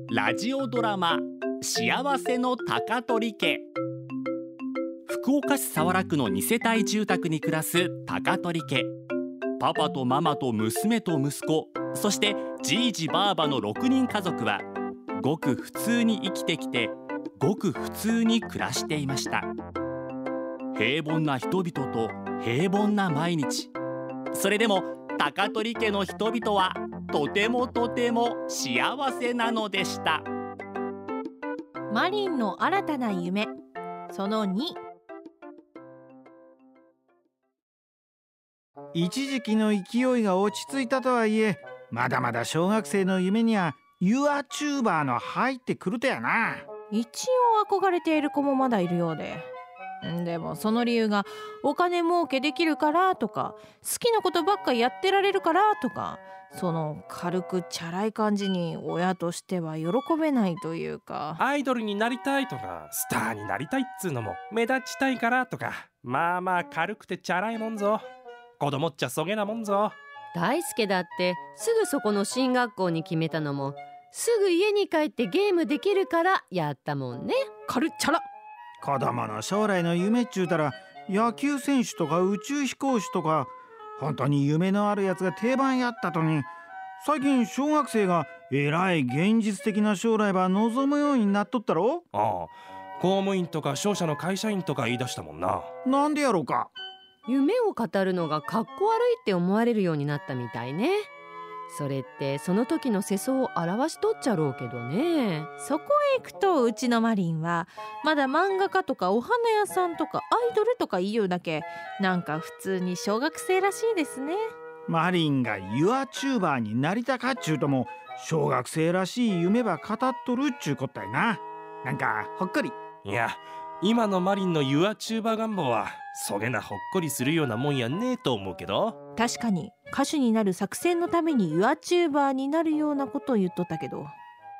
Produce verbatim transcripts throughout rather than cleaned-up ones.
ラジオドラマ幸せの高取家。福岡市早良区のに世帯住宅に暮らす高取家。パパとママと娘と息子、そしてじいじばあばのろくにん家族はごく普通に生きてきて、ごく普通に暮らしていました。平凡な人々と平凡な毎日。それでも高取家の人々はとてもとても幸せなのでした。 マリンの新たな夢そのに。 一時期の勢いが落ち着いたとはいえ、まだまだ小学生の夢にはユアチューバーの入ってくるとやな。 一応憧れている子もまだいるようで、でもその理由がお金儲けできるからとか、好きなことばっかやってられるからとか、その軽くチャラい感じに親としては喜べないというか。 アイドルになりたいとか、スターになりたいっつうのも目立ちたいからとか、まあまあ軽くてチャラいもんぞ。子供っちゃそげなもんぞ。 大輔だってすぐそこの進学校に決めたのも、すぐ家に帰ってゲームできるからやったもんね。 軽っちゃら。 子供の将来の夢っちゅうたら、野球選手とか宇宙飛行士とか、本当に夢のあるやつが定番やったとに、最近小学生がえらい現実的な将来ば望むようになっとったろ。 ああ、公務員とか商社の会社員とか言い出したもんな。 なんでやろうか。 夢を語るのがかっこ悪いって思われるようになったみたいね。それってその時の世相を表しとっちゃろうけどね。 そこへ行くと、うちのマリンはまだ漫画家とかお花屋さんとかアイドルとか言うだけ、なんか普通に小学生らしいですね。 マリンがユアチューバーになりたかっちゅうとも、小学生らしい夢ば語っとるっちゅうこったいな。なんかほっこり。 いや、今のマリンのユアチューバー願望はそげなほっこりするようなもんやねえと思うけど。 確かに歌手になる作戦のためにユアチューバーになるようなことを言っとったけど。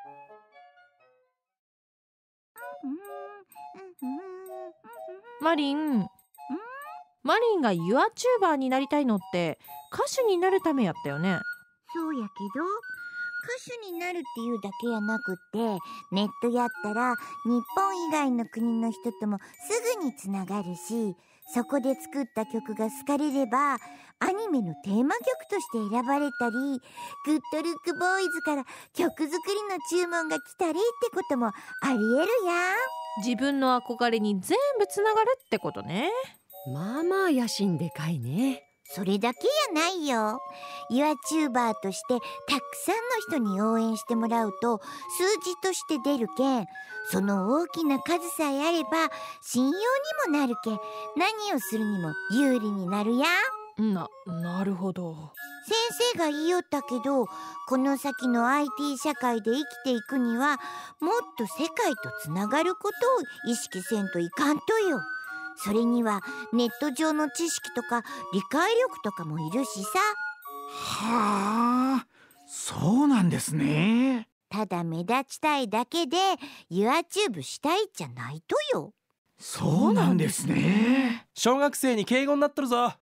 マリンマリンがユアチューバーになりたいのって歌手になるためやったよね。 そうやけど、歌手になるっていうだけやなくって、ネットやったら日本以外の国の人ともすぐにつながるし、そこで作った曲が好かれればアニメのテーマ曲として選ばれたり、グッドルックボーイズから曲作りの注文が来たりってこともありえるやん。 自分の憧れに全部つながるってことね。 まあまあ野心でかいね。 それだけやないよ。ユアチューバーとしてたくさんの人に応援してもらうと数字として出るけん、その大きな数さえあれば信用にもなるけん、何をするにも有利になるやん。 な、なるほど。 先生が言いよったけど、この先の アイティー 社会で生きていくには、もっと世界とつながることを意識せんといかんとよ。それにはネット上の知識とか理解力とかもいるしさ。 はあ、そうなんですね。 ただ目立ちたいだけで YouTube したいじゃないとよ。 そうなんですね。 小学生に敬語になっとるぞ。